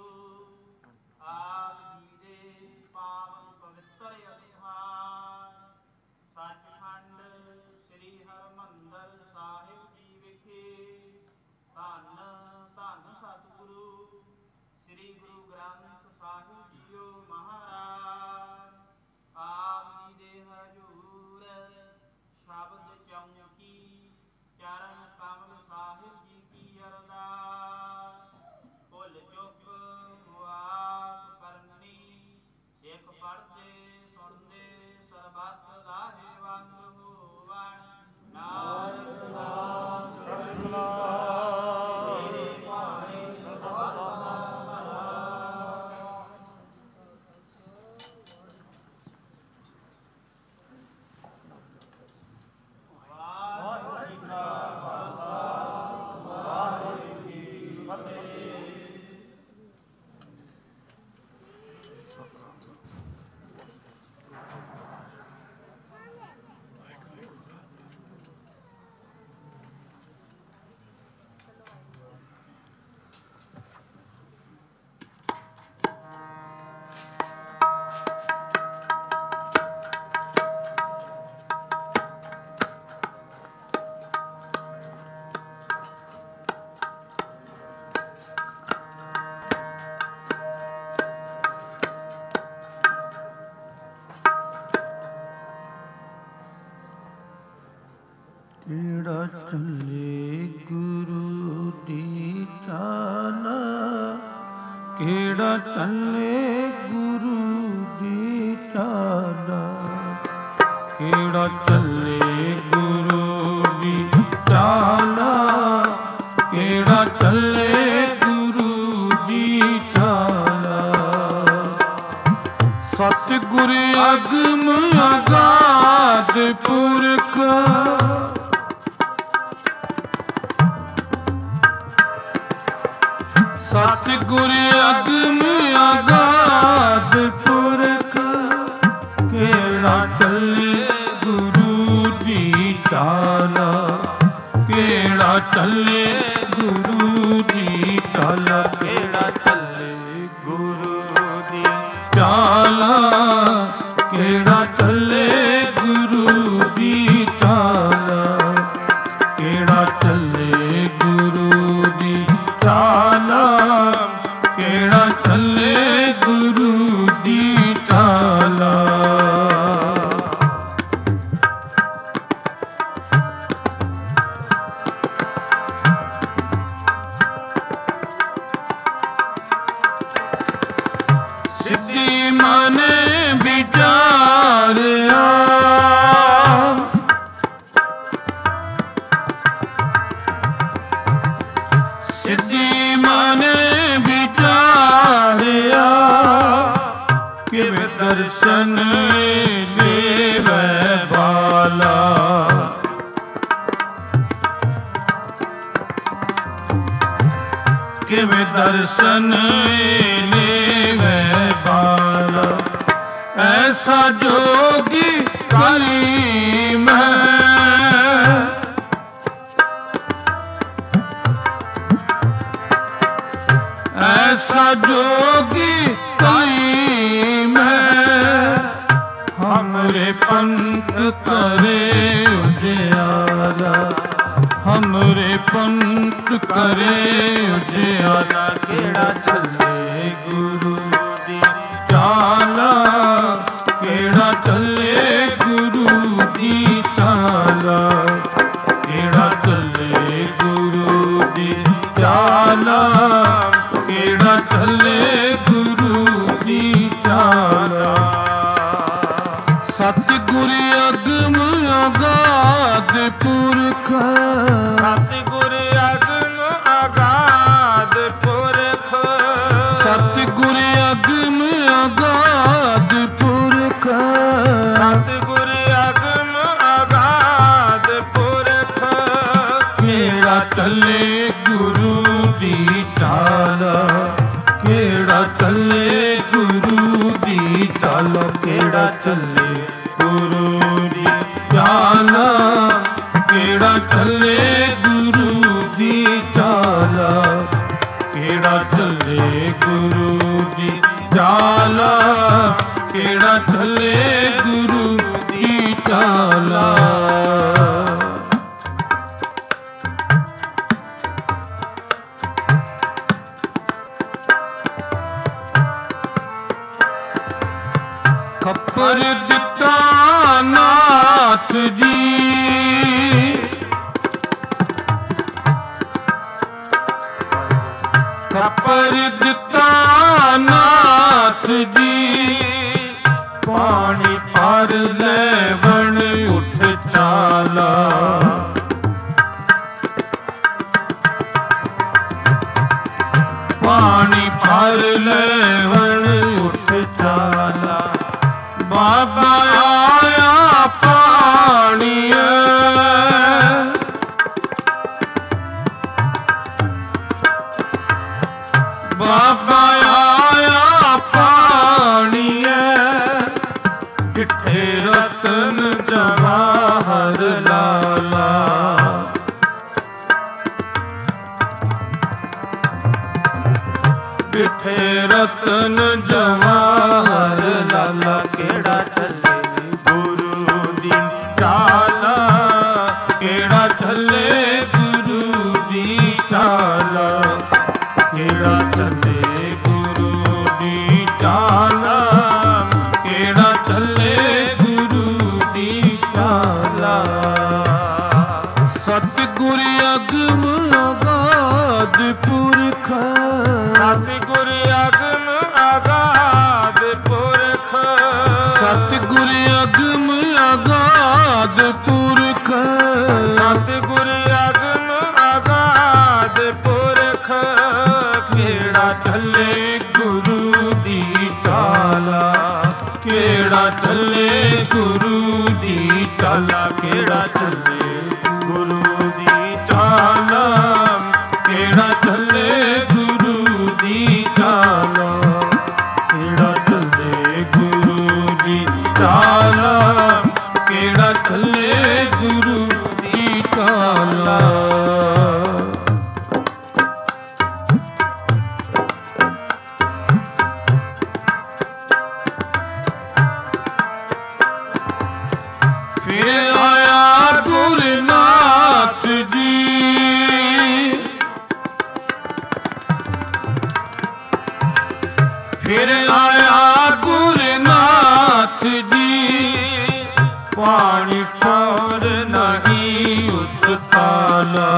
ਆਪ ਜੀ ਦੇ ਪਾਵਨ ਪਵਿੱਤਰ ਅਸਥਾਨ ਸੱਚਖੰਡ ਸ੍ਰੀ ਹਰਿਮੰਦਰ ਸਾਹਿਬ ਜੀ ਵਿਖੇ, ਧੰਨ ਧੰਨ ਸਤਿਗੁਰੂ ਸ੍ਰੀ ਗੁਰੂ ਗ੍ਰੰਥ ਸਾਹਿਬ ਜੀਓ ਮਹਾਰਾਜ, ਆਪ ਜੀ ਦੇ ਹਜ਼ੂਰ ਸ਼ਬਦ ਚੌਂਕੀ ਚਰਨ ਕਮਲ ਸਾਹਿਬ ਜੀ ਕੀ ਅਰਦਾਸ, ਭੁੱਲ ਚੁੱਕ ਮੁਆਫ ਕਰਨੀ, ਸਿੱਖ ਪੜ੍ਹਦੇ ਸੁਣਦੇ ਸਰਬੱਤ ਲਾਹੇਵੰਦ ਹੋਵਣ, ਨਾਨਕ ਨਾਮ ਚੜ੍ਹਦੀ ਕਲਾ, ਮੇਰੇ ਭਾਣੇ ਸਰਬੱਤ ਦਾ ਭਲਾ। ਵਾਹਿਗੁਰੂ ਜੀ ਕਾ ਖਾਲਸਾ, ਵਾਹਿਗੁਰੂ ਜੀ ਕੀ ਫਤਿਹ। ਕਿਹੜਾ ਚੱਲੇ ਗੁਰੂ ਦੀ ਕਿਹੜਾ ਚੱਲੇ ਗੁਰੂ ਦੀ ਚਾਲਾ, ਕਿਹੜਾ ਚੱਲੇ ਗੁਰੂ ਦੀ ਚਾਲਾ, ਕਿਹੜਾ ਚੱਲੇ ਗੁਰੂ ਦੀ ਚਾਲਾ। ਸਤਿਗੁਰ ਅਗਮ ਅਗਾਧ ਪੁਰਖ, ਸਤਿਗੁਰ ਅਗਮ ਅਗਾਧ ਪੁਰਖ, ਕਿਹੜਾ ਚੱਲੇ ਗੁਰੂ ਦੀ ਚਾਲਾ, ਕਿਹੜਾ ਚੱਲੇ ਗੁਰੂ ਦੀ ਚਾਲਾ, ਕਿਹੜਾ ਚੱਲੇ ਗੁਰੂ ਦੀ ਚਾਲਾ, ਕਿਹੜਾ ਚੱਲੇ ਗੁਰੂ ਦੀ ਚਾਲਾ, ਕਿਹੜਾ ਚੱਲੇ ਗੁਰੂ ਦੀ ਚਾਲਾ, ਕਿਹੜਾ ਚੱਲੇ ਗੁਰੂ ਦੀ ਚਾਲਾ। ਸਿੱਧੀ ਮਨ ਵਿਚਾਰਿਆ, ਸਿੱਧੀ ਮਨ ਵਿਚਾਰਿਆ, ਕਿਵੇਂ ਦਰਸ਼ਨ ਦੇਵੈ ਬਾਲਾ, ਕਿਵੇਂ ਦਰਸ਼ਨ ਦੇਵੈ ਬਾਲਾ। ਐਸਾ ਜੋਗੀ ਕਲੀਮ ਹੈ, ਐਸਾ ਜੋਗੀ ਕਲੀਮ ਹੈ, ਹਮਰੇ ਪੰਥ ਕਰੇ ਉਜਿਆਰਾ, ਹਮਰੇ ਪੰਥ ਕਰੇ ਉਜਿਆਰਾ। ਕਿਹੜਾ ਚੱਲੇ ਗੁਰੂ ਦੀ ਚਾਲਾ, ਕਿਹੜਾ ਚੱਲੇ ਗੁਰੂ ਦੀ ਚਾਲਾ, ਕਿਹੜਾ ਚੱਲੇ ਗੁਰੂ ਦੀ ਚਾਲਾ, ਕਿਹੜਾ ਚੱਲੇ ਗੁਰੂ ਦੀ ਚਾਲਾ। ਸਤਿਗੁਰ ਅਗਮ ਅਗਾਧ ਪੁਰਖ, ਸਤਿਗੁਰ ਅਗਮ ਅਗਾਧ ਪੁਰਖ, ਸਤਿਗੁਰ ਅਗਮ ਅਗਾਧ ਪੁਰਖ, ਸਤਿਗੁਰ ਅਗਮ ਅਗਾਧ ਪੁਰਖ, ਕਿਹੜਾ ਚੱਲੇ ਗੁਰੂ ਦੀ ਚਾਲਾ, ਕਿਹੜਾ ਚੱਲੇ ਗੁਰੂ ਦੀ ਚਾਲਾ, ਕਿਹੜਾ ਚੱਲੇ ਗੁਰੂ ਦੀ ਚਾਲਾ, ਕਿਹੜਾ ਚੱਲੇ ਗੁਰੂ ਦੀ ਚਾਲਾ, ਕਿਹੜਾ ਚੱਲੇ ਗੁਰੂ ਦੀ ਚਾਲਾ, ਕਿਹੜਾ ਚੱਲੇ ਗੁਰੂ ਦੀ ਚਾਲਾ। ਖੱਪਰ ਦਿੱਤਾ ਨਾਥ ਜੀ, ਖੱਪਰ ਦਿੱਤਾ ਨਾਥ ਜੀ, ਪਾਣੀ ਭਰ ਲੈਵਣ ਉੱਠ ਚਾਲਾ, ਪਾਣੀ ਭਰ ਲੈਵਣ ਉੱਠ ਚਾਲਾ। ਬਾਬਾ ਆਇਆ ਪਾਣੀ, ਬਾਬਾ ਆਇਆ ਪਾਣੀ, ਕਿੱਥੇ ਰਤਨ ਜਵਾਹਰ ਲਾਲਾ, ਕਿੱਥੇ ਰਤਨ ਜਵਾਹਰ ਲਾਲਾ। ਕਿਹੜਾ ਚੱਲੇ ਗੁਰੂ ਦੀ ਚਾਲਾ, ਕਿਹੜਾ ਚੱਲੇ ਗੁਰੂ ਦੀ ਚਾਲਾ, ਕਿਹੜਾ ਚੱਲੇ ਗੁਰੂ ਦੀ ਚਾਲਾ, ਕਿਹੜਾ ਚੱਲੇ ਗੁਰੂ ਦੀ ਚਾਲਾ। ਸਤਿਗੁਰ ਅਗਮ ਅਗਾਧ ਪੁਰਖ, ਸਤਿਗੁਰ ਅਗਮ ਕਿਹੜਾ ਚੱਲੇ ਗੁਰੂ ਦੀ ਚਾਲ, ਕਿਹੜਾ ਚੱਲੇ ਗੁਰੂ ਦੀ ਚਾਲ, ਕਿਹੜਾ ਚੱਲੇ ਗੁਰੂ ਦੀ ਚਾਲ, ਕਿਹੜਾ ਚੱਲੇ ਗੁਰੂ ਦੀ ਚਾਲ। ਫਿਰ ਆਇਆ ਗੁਰਨਾਥ ਜੀ, ਫਿਰ ਆਇਆ ਗੁਰਨਾਥ ਜੀ, ਪਾਣੀ ਠੌਰ ਨਹੀਂ ਉਸ ਤਾਲਾ,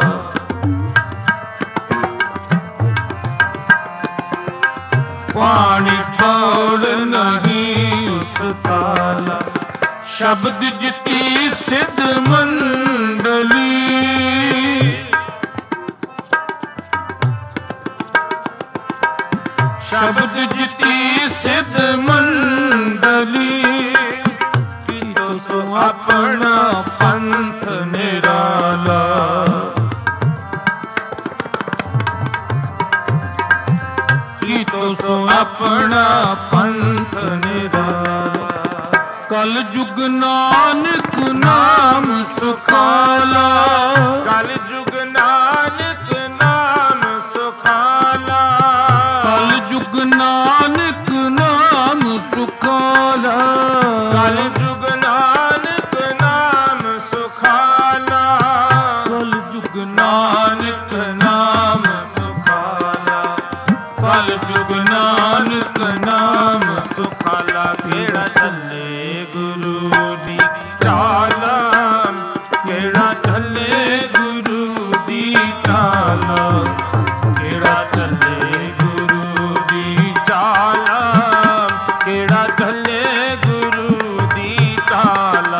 ਪਾਣੀ ਠੌਰ ਨਹੀਂ ਉਸ ਤਾਲਾ। ਸ਼ਬਦ ਜਿਤੀ ਸਿੱਧ ਮੰਡਲੀ, ਸ਼ਬਦ ਜਿਤੀ ਸਿੱਧ ਮੰਡਲੀ, ਕੀਤੋ ਸੋ ਆਪਣਾ ਪੰਥ ਨਿਰਾਲਾ, ਕੀਤੋ ਸੋ ਆਪਣਾ ਪੰਥ ਨਿਰਾਲਾ। ਕਲ ਯੁਗ ਨਾਨਕ ਨਾਮ ਸੁਖਾਲਾ, ਕਲ ਯੁਗ ਨਾਨਕ ਨਾਮ ਸੁਖਾਲਾ, ਕਲ ਯੁਗ ਨਾਨਕ ਨਾਮ ਸੁਖਾਲਾ, ਕਲ ਯੁਗ ਨਾਨਕ ਨਾਮ ਸੁਖਾਲਾ, ਕਲ ਯੁਗ ਨਾਨਕ ਨਾਮ ਸੁਖਾਲਾ, ਕਲ ਯੁਗ ਨਾਨਕ ਨਾਮ ਸੁਖਾਲਾ। ਕਿਹੜਾ ਚੱਲੇ ਗੁਰੂ ਦੀ ਚਾਲ, ਕਿਹੜਾ ਚੱਲੇ ਗੁਰੂ ਦੀ ਚਾਲ, ਕਿਹੜਾ ਚੱਲੇ ਗੁਰੂ ਦੀ ਚਾਲ, ਕਿਹੜਾ ਚੱਲੇ ਗੁਰੂ ਦੀ ਚਾਲ।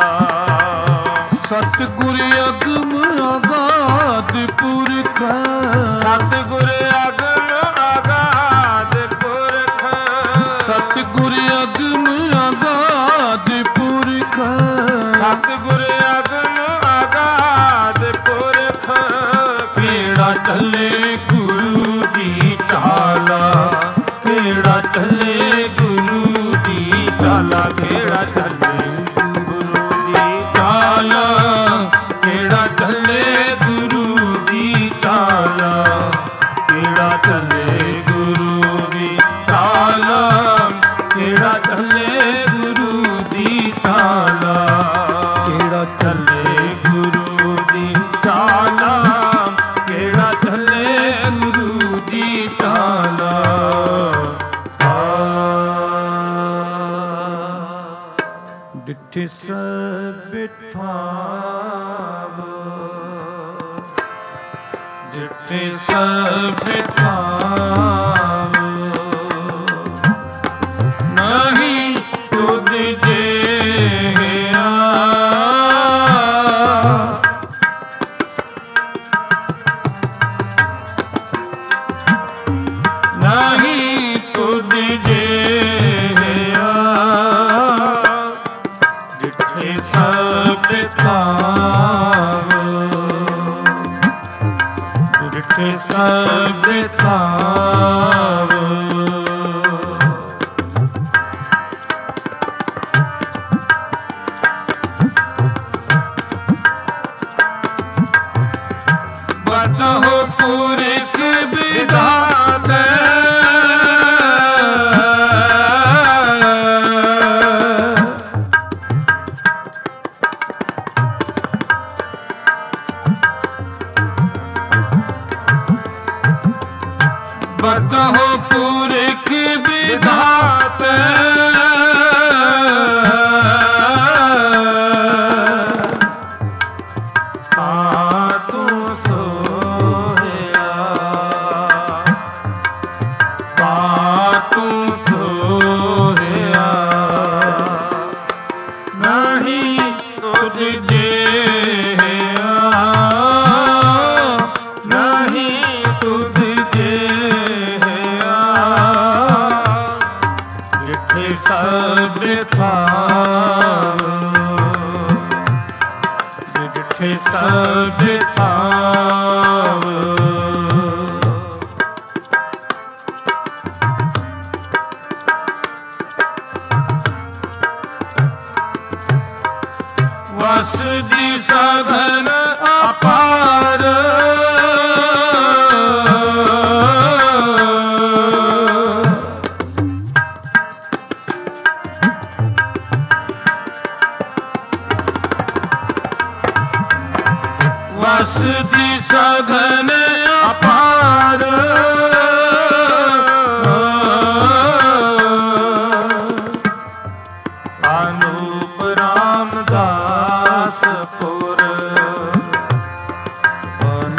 ਸਤਿਗੁਰ ਅਗਮ ਅਗਾਧ ਪੁਰਖ, ਸਤਿਗੁਰ ਅਗਮ ਅਗਾਧ ਪੁਰਖ, ਸਤਿਗੁਰ ਅਗਮ ਅਗਾਧ ਪੁਰਖ, ਸਤਿਗੁਰ ਅਗਮ ਅਗਾਧ ਪੁਰਖ, ਕਿਹੜਾ ਚੱਲੇ ਗੁਰੂ ਦੀ ਚਾਲਾ, ਕਿਹੜਾ ਚੱਲੇ ਗੁਰੂ ਦੀ ਚਾਲਾ, ਕਿਹੜਾ ਚੱਲੇ ਗੁਰੂ ਦੀ ਚਾਲਾ, ਕਿਹੜਾ ਚੱਲੇ ਗੁਰੂ ਦੀ ਚਾਲਾ, ਕਿਹੜਾ ਚੱਲੇ ਗੁਰੂ ਦੀ ਚਾਲਾ, ਕਿਹੜਾ ਚੱਲੇ ਗੁਰੂ ਦੀ ਚਾਲਾ, ਕਿਹੜਾ ਚੱਲੇ ਗੁਰੂ ਦੀ ਚਾਲਾ, ਕਿਹੜਾ ਚੱਲੇ ਗੁਰੂ ਦੀ ਚਾਲਾ। ਡਿਠੇ ਸਭ ਥਾਵ, ਡਿਠੇ ਸਭ ਥਾਵ, ਨਹੀਂ ਤੁਧ ਜਿਹਾ, ਨਹੀਂ ਤੁਧ ਜਿਹਾ, ਡਿਠੇ ਸਭ ਥਾਵ, ਡਿਠੇ ਸਭ ਥਾਵ। ਬਤਹੁ ਪੁਰਖ ਵਿਧਾਤਾ, ਬਤਹੁ ਪੁਰਖ ਵਿਧਾਤਾ, ਆ ਤੂੰ ਸੋਹਿਆ, ਪਾ ਤੂੰ ਸੋਹਿਆ, ਨਹੀਂ ਤੁਧ ਜਿਹਾ, ਨਹੀਂ ਤੁਧ ਜਿਹਾ, ਡਿਠੇ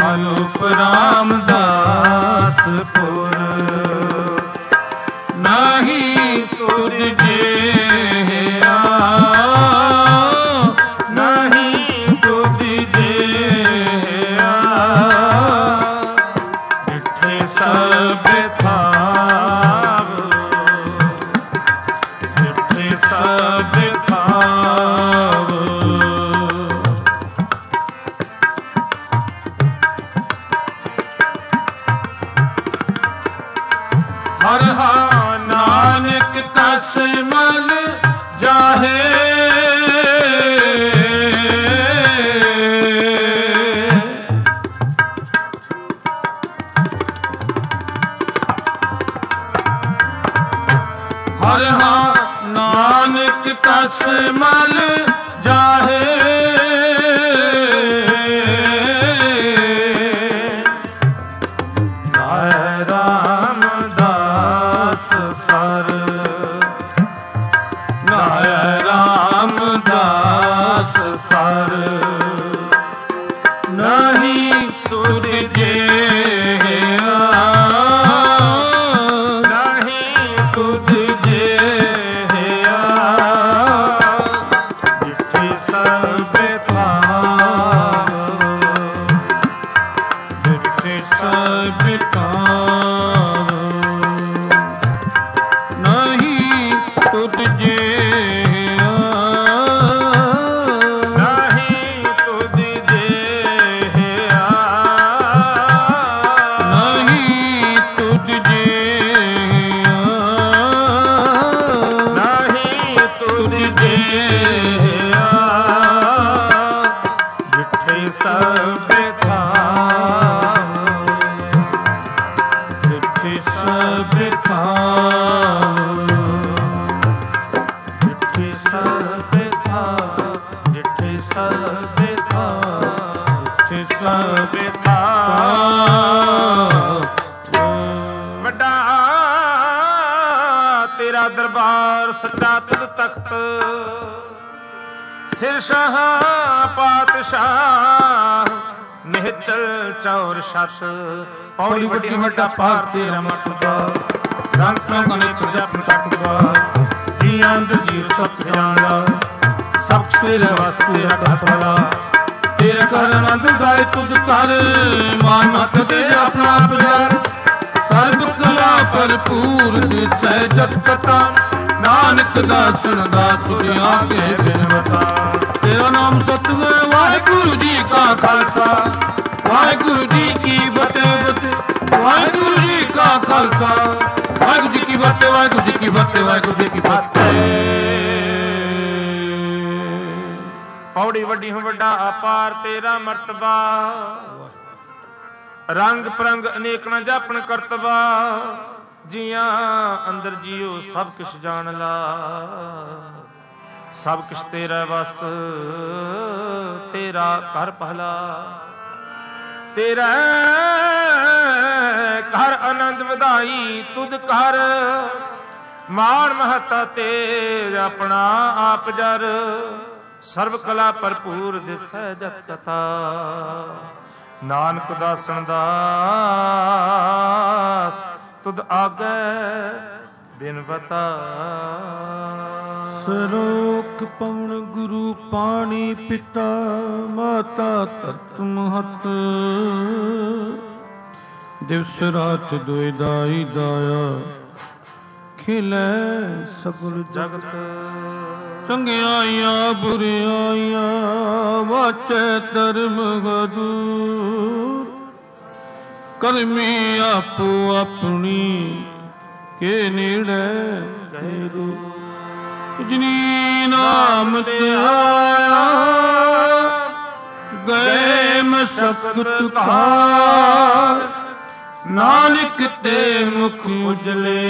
ਅਨੂਪ ਰਾਮਦਾਸਪੁਰ ਨਹੀਂ ਤੁਧ ਜਿਹਾ ਨਹੀਂ ਤੁਧ ਜਿਹਾ ਡਿਠੇ ਸਭ ਥਾਵ ਡਿਠੇ ਸਭ ਥਾਵ ਹਰ ਹਾ ਨਾਨਕ ਕਸ ਮਲ ਜਾਹੇ ਹਰ ਹਾ ਨਾਨਕ ਕਸ ਮਲ ਜਾਹੇ ਨਾਇ ਰਾਮਦਾਸ ਸਰ ਨਾਇ ਰਾਮਦਾਸ ਸਰ ਨਹੀਂ ਤੁਧ ਜਿਹਾ ਨਹੀਂ ਤੁਧ ਜਿਹਾ ਡਿਠੇ ਸਭ ਥਾਵ ਡਿਠੇ ਸਭ ਥਾਵ ਨਹੀਂ ਤੁਧ ਜਿਹਾ ਨਹੀਂ ਤੁਧ ਜਿਹਾ ਨਹੀਂ ਤੁਧ ਜਿਹਾ ਨਹੀਂ ਤੁਧ ਜਿਹਾ ਡਿਠੇ ਸਭ ਥਾਵ ਡਿਠੇ ਸਭ ਥਾਵ ਡਿਠੇ ਸਭ ਥਾਵ ਡਿਠੇ ਸਭ ਥਾਵ ਡਿਠੇ ਸਭ ਥਾਵ ਵੱਡਾ ਤੇਰਾ ਦਰਬਾਰ ਸੱਚਾ ਤੁਧ ਤਖਤ ਸਿਰ ਸ਼ਾਹ ਪਾਤਸ਼ਾਹ ਨਿਹਚਲ ਚੌਰ ਛਤ ਪੌੜੀ ਵੱਡੀ ਵੱਡਾ ਪਾਰ ਤੇਰਾ ਮਤਬਾ ਰੰਗ ਰੰਗ ਅਨੇਕ ਜਪ ਤਕਵਾ ਜੀ ਅੰਦਰ ਜੀਵ ਸਭ ਸਿਆਣਾ ਸਭ ਤੇਰੇ ਵਾਸਤੇ ਰੱਖਾ ਭਲਾ ਤੇਰੇ ਕਰ ਆਨੰਦ ਗਾਏ ਤੁਧ ਕਰ ਮਾਨਤ ਤੇ ਆਪਣਾ ਪੁਜਾਰ ਸਰਬ ਕਲਾ ਭਰਪੂਰ ਦਿਸੈ ਜਤ ਕਤਾ ਨਾਨਕ ਦਾਸਨ ਦਾਸ ਤੁਝਿਆ ਕੇ ਬਿਨਵਤਾ ਤੇਰਾ ਨਾਮ ਸਤਿਗੁਰ ਵਾਹਿਗੁਰੂ ਜੀ ਕਾ ਖਾਲਸਾ ਵਾਹਿਗੁਰੂ ਜੀ ਕੀ ਫਤਿਹ ਵਾਹਿਗੁਰੂ ਜੀ ਕਾ ਖਾਲਸਾ ਵਾਹਿਗੁਰੂ ਜੀ ਕੀ ਫਤਿਹ ਵਾਹਿਗੁਰੂ ਜੀ ਕੀ ਫਤਿਹ ਵਾਹਿਗੁਰੂ ਜੀ ਕੀ ਫਤਿਹ ਪੌੜੀ ਵੱਡੀ ਹੋ ਵੱਡਾ ਅਪਾਰ ਤੇਰਾ ਮਰਤਬਾ ਰੰਗ ਪ੍ਰੰਗ ਅਨੇਕ ਨਾ ਜਾਪਣ ਕਰਤਬਾ ਜੀਆਂ ਅੰਦਰ ਜੀਓ ਸਭ ਕੁਛ ਜਾਣ ਲਾ ਸਭ ਕੁਛ ਤੇਰਾ ਵਸ ਤੇਰਾ ਘਰ ਪਹਿਲਾ ਤੇਰਾ ਘਰ ਆਨੰਦ ਵਧਾਈ ਤੁਧ ਕਰ ਮਾਣ ਮਹਤਾ ਤੇਰਾ ਆਪਣਾ ਆਪ ਜਰ ਸਰਬ ਕਲਾ ਭਰਪੂਰ ਦਿਸੈ ਜਤ ਕਥਾ ਨਾਨਕ ਦਾਸਨ ਦਾਸ ਤੁਧ ਆਗੈ ਬਿਨਵਤਾ ਸਰੋਖ ਪਵਨ ਗੁਰੂ ਪਾਣੀ ਪਿਤਾ ਮਾਤਾ ਧਰਤ ਮਹਤ ਦਿਵਸ ਰਾਤ ਦੁਇ ਦਾਈ ਦਾਇਆ ਖਿਲੇ ਸਗਲ ਜਗਤ ਚੰਗਿਆਈਆਂ ਬੁਰਿਆਈਆਂ ਵਾਚੈ ਧਰਮ ਗਦੂਰ ਕਰਮੀ ਆਪੋ ਆਪਣੀ ਕੇ ਨੇੜੇ ਗਹਿਰੂ ਜਿਨੀ ਨਾਮ ਤੇ ਆਇਆ ਗਏ ਮਸਕਤ ਖਾਰ ਨਾਨਕ ਤੇ ਮੁਖ ਉਜਲੇ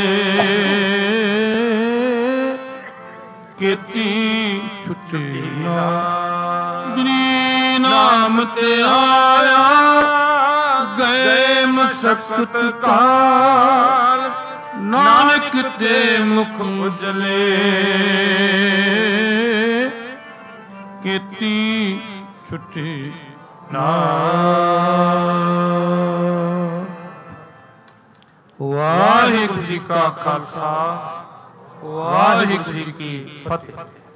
ਕੀਤੀ ਛੁੱਟੀ ਨਾ ਜਿਨੀ ਨਾਮ ਤੇ ਆਇਆ ਗਏ ਮਸਕਤ ਕਾਲ ਨਾਨਕ ਤੇ ਮੁਖ ਉਜਲੇ ਕੀਤੀ ਛੁੱਟੀ ਨਾਮ। ਵਾਹਿਗੁਰੂ ਜੀ ਕਾ ਖਾਲਸਾ, ਵਾਹਿਗੁਰੂ ਜੀ ਕੀ ਫਤਿਹ।